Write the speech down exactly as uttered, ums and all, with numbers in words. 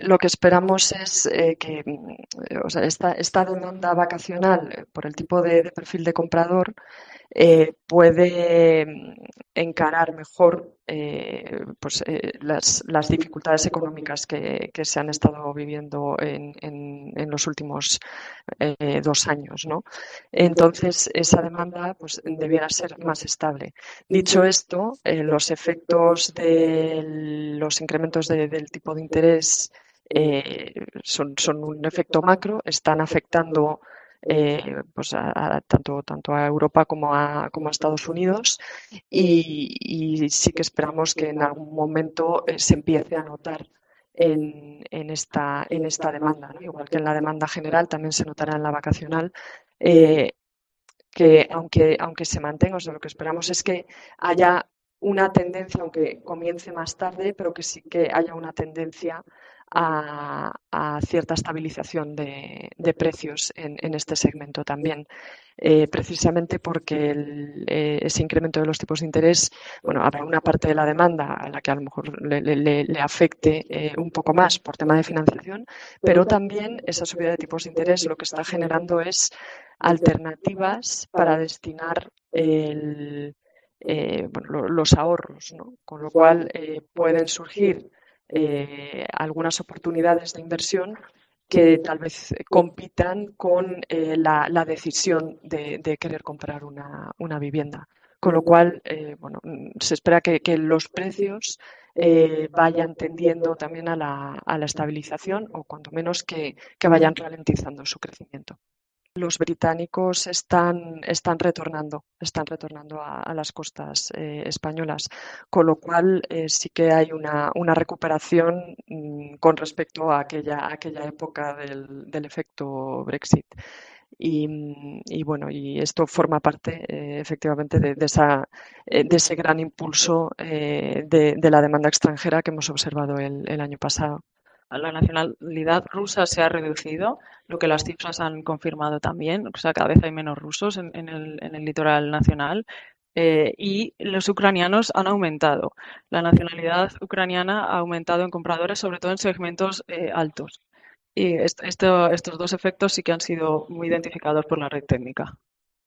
lo que esperamos es eh, que mm, o sea, esta, esta demanda vacacional, eh, por el tipo de, de perfil de comprador, eh, puede mm, encarar mejor eh, pues, eh, las, las dificultades económicas que, que se han estado viviendo en, en- en los últimos eh, dos años, ¿no? Entonces, esa demanda pues, debiera ser más estable. Dicho esto, eh, los efectos de los incrementos de- del tipo de interés eh, son, son un efecto macro, están afectando eh, pues a, a tanto, tanto a Europa como a, como a Estados Unidos y, y sí que esperamos que en algún momento eh, se empiece a notar en, en esta, en esta demanda, ¿no? Igual que en la demanda general, también se notará en la vacacional. eh, que aunque, aunque se mantenga, o sea, lo que esperamos es que haya una tendencia, aunque comience más tarde, pero que sí que haya una tendencia a, a cierta estabilización de, de precios en, en, este segmento también, eh, precisamente porque el, eh, ese incremento de los tipos de interés, bueno, habrá una parte de la demanda a la que a lo mejor le, le, le afecte eh, un poco más por tema de financiación, pero también esa subida de tipos de interés lo que está generando es alternativas para destinar el, eh, bueno, los ahorros, ¿no? Con lo cual eh, pueden surgir eh, algunas oportunidades de inversión que tal vez compitan con eh, la, la, decisión de, de, querer comprar una, una vivienda. Con lo cual, eh, bueno, se espera que, que los precios eh, vayan tendiendo también a la, a la estabilización o cuanto menos que, que vayan ralentizando su crecimiento. Los británicos están, están retornando, están retornando a, a las costas eh, españolas, con lo cual eh, sí que hay una, una recuperación mmm, con respecto a aquella, a aquella época del, del efecto Brexit. Y, y, bueno, y esto forma parte eh, efectivamente de, de, esa, eh, de ese gran impulso eh, de, de la demanda extranjera que hemos observado el, el año pasado. La nacionalidad rusa se ha reducido, lo que las cifras han confirmado también, o sea, cada vez hay menos rusos en, en, el, en el, litoral nacional. Eh, y los ucranianos han aumentado. La nacionalidad ucraniana ha aumentado en compradores, sobre todo en segmentos eh, altos. Y esto, esto, estos dos efectos sí que han sido muy identificados por la red técnica.